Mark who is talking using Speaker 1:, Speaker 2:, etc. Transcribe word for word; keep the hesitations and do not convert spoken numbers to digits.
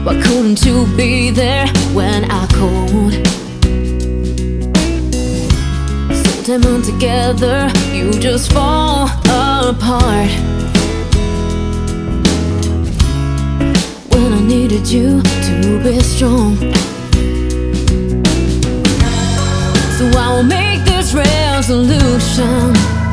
Speaker 1: Why couldn't you be there when I called? So damn on together, you just fall apart. When I needed you to be strong, so I will make this resolution.